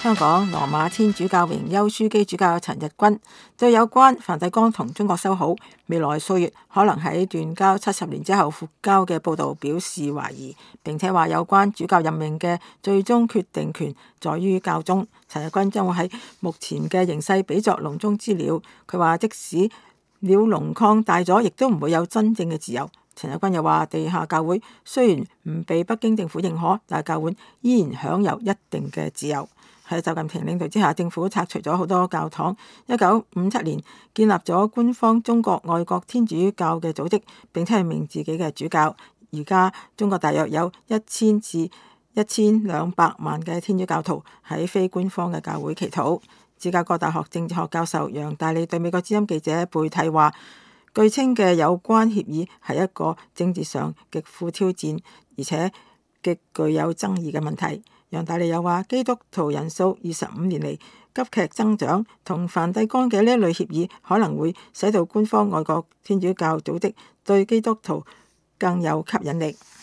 香港羅馬天主教榮休樞機主教陳日君對有關梵蒂岡同中國修好，未來數月可能喺斷交70年之後復交嘅報導表示懷疑，並且話有關主教任命嘅最終決定權在於教宗。陳日君將會喺目前嘅形勢比作籠中之鳥，佢話即使鳥籠擴大咗，亦都唔會有真正嘅自由。陳日君又話，地下教會雖然唔被北京政府認可，但係教會依然享有一定嘅自由。喺習近平領導之下，政府拆除咗好多教堂。1957年建立咗官方中國愛國天主教嘅組織，並且係命自己嘅主教。而家中國大約有1000至1200萬嘅天主教徒喺非官方嘅教會祈禱。芝加哥大學政治學教授楊大利對美國之音記者貝蒂話，據稱嘅有關協議係一個政治上極富挑戰而且極具有爭議嘅問題。楊大利又話，基督徒人數25年嚟急劇增長，同梵蒂岡嘅呢一類協議可能會使到官方愛國天主教組織對基督徒更有吸引力。